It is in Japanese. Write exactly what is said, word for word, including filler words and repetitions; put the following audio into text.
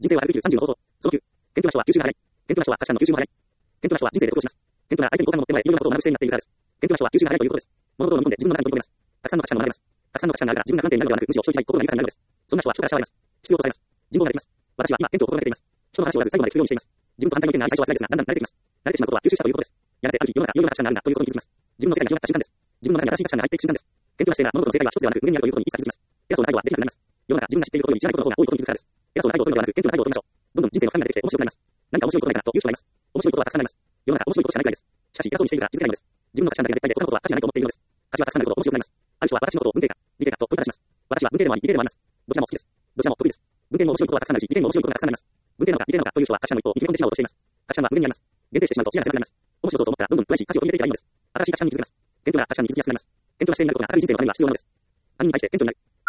人生はひゃくきゅうじゅう、さんじゅうの方法。そのきゅう。謙虚な人は吸収が早い。謙虚な人は他者の吸収も早い。謙虚な人は人生で得をします。謙虚な相手に好感が持ってもらい、いろいろなことを学ぶ姿勢になっているからです。謙虚な人は吸収が早いということです。物事を飲み込んで自分の中に取り込みます。たくさんの価値観も学べます。たくさんの価値観があるから自分が不安定になるのではなく、むしろ主張したい心が豊かになるのです。そんな人は人から慕われます。必要とされます。人望ができます。私は今、謙虚を心がけています。人の話を言わず最後まで聞くようにしています。自分と反対の意見があり最初は辛いですが、だんだん慣れてきます。慣れてしまうことは吸収したということです。やがてある日、世の中いろいろな価値観があるんだということに気づきます。自分の世界が広がった瞬間です。自分の中に新しい価値観が入っていく瞬間です。謙虚な姿勢が物事の正解は一つではなく無限にあるということにいつか気づきます。偉そうな態度はできなくなります。世の中自分が知っていることより知らないことの方が多いことに気づくからです。偉そうな態度を取るのではなく謙虚な態度を取りましょう。どんどん人生の深みが出てきて面白くなります。何か面白いことないかなという人がいます。面白いことはたくさんあります。世の中面白いことしかないくらいです。しかし偉そうにしているから気づけないのです。自分の価値観だけで絶対で他のことは価値がないと思っているのです。価値はたくさんあること面白くなります。ある人は私のことを文系か、理系かと問いただします。私は文系でもあり理系でもあります。どちらも好きです。どちらも得意です。文系も面白いことはたくさんあるし、理系も面白いことがたくさんあります。文系なのか理系なのかという人は価値観の一方を見込んでしまおうとしています。価値観は無限にあります。限定してしまうと視野が狭くなります。面白いと思ったらどんどん詳しい価値を入れていけばいいのです。新しい価値観に気づきます。謙虚な価値観に気づきやすくなります。謙虚な姿勢になることが明るい人生のためには必要なのです。他人に対して謙虚になる。